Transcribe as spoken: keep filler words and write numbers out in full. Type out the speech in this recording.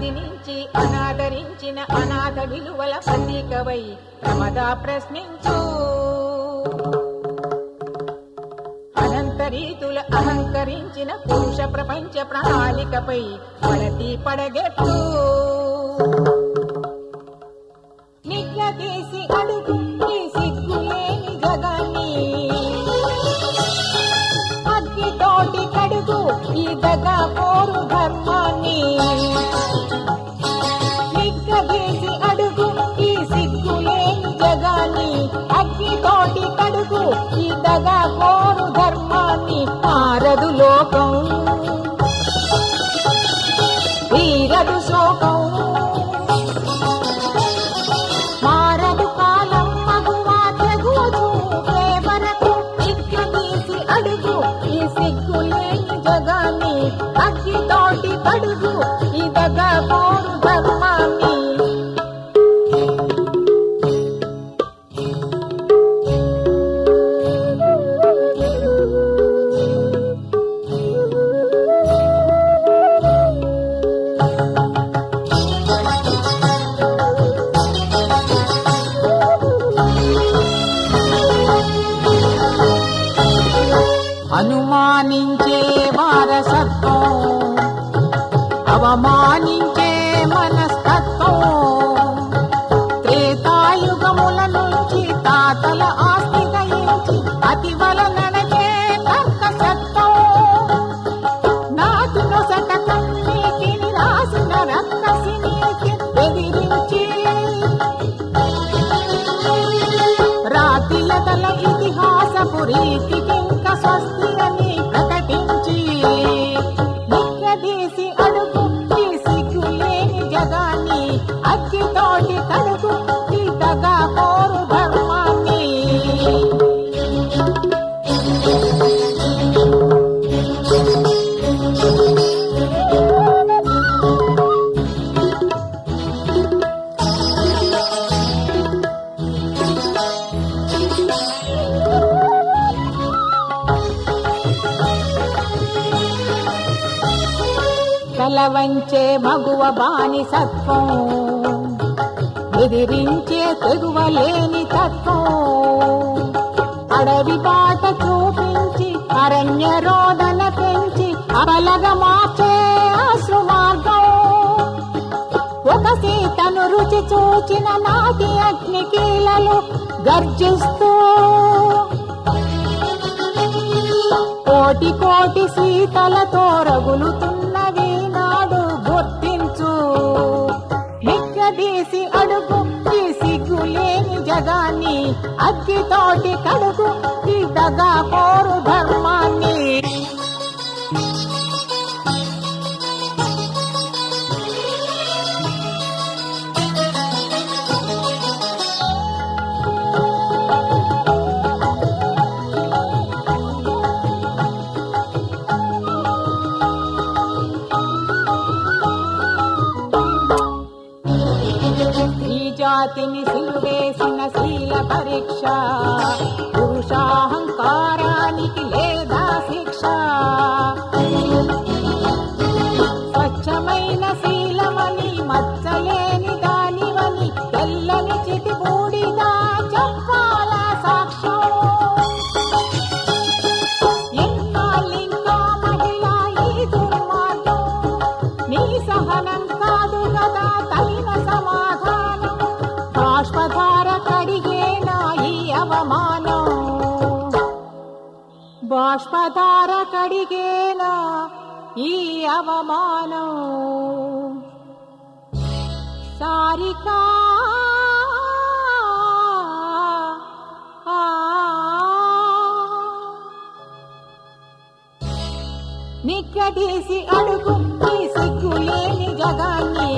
అదినించి అనాదరించిన అనాథ విలువల ప్రతీకవై ప్రమదా ప్రశ్నించు. అనంతరీతుల అహంకరించిన పురుష ప్రపంచ ప్రణాళికపై పడతి పడగెట్టు. నిగ్గదీసి అడుగు ఈ సిగ్గులేని జగాన్ని, అగ్గితోటి కడుగు ఈ దగా కోరు ధర్మాన్ని. నిగ్గదీసి అడుగు ఈ సిగ్గులేని జగాన్ని, అగ్గితోటి కడుగు ఈ దగా కోరు ధర్మాన్ని. మారదు లోకం, తీరదు శోకం, మారదు కాలం మగువా తెగువదు ప్రేమనకు. నిగ్గదీసి అడుగు ఈ సిగ్గులేని జగాన్ని, అగ్గితోటి కడుగు ఈ దగా కోరు ధర్మాన్ని. అనుమానించే వారసత్వం, అవమానించే మనస్తత్వం, త్రేతాయుగముల నుంచి తాతల ఆస్తి దయించి అతివల నడచే తర్కసత్వం. నాటి నొసట కన్నీటిని రాసిన రక్కసినికి బెదిరించి, రాతిలతల ఇతిహాసపు రీతికి స్వస్తి అని ప్రకటించి. నిగ్గదీసి అడుగు ఈ సిగ్గులేని జగాన్ని, అగ్గితోటి కడుగు ఈ దగా కోరు ధర్మాన్ని. తలవంచే మగువ బానిసత్వం, ఎదిరించే తెగువలేని తత్వం, అడవి బాట చూపించి అరణ్య రోదన పెంచి అబలగ మార్చే అశ్రు మార్గం. ఒక సీతను రుచి చూచిన నాటి అగ్ని కీలలు గర్జిస్తూ, కోటి కోటి సీతలతో రగులుతున్నవి నాడు గుర్తించు. నిగ్గదీసి అడుగు ఈ సిగ్గులేని జగాన్ని, అగ్గితోటి కడుగు ఈ దగా కోరు ధర్మాన్ని. జాతిని సిలువేసిన శీల పరీక్ష, పురుషాహంకారానికి లేదా శిక్ష. స్వచ్ఛమైన శీలమని మచ్చలేని దానివని తెల్లని చిటి బూడిదా చెప్పాల సాక్ష్యం. ఎన్నాళ్ళింకా మహిళా ఈ దుర్మార్గం, నీ సహనం కాదు కదా తగిన సమాధానం. బాష్పధార కడిగేనా ఈ అవమానం, బాష్పధార కడిగేనా ఈ అవమానం. సారికా నిగ్గదీసి అడుగు ఈ సిగ్గులేని జగాన్ని,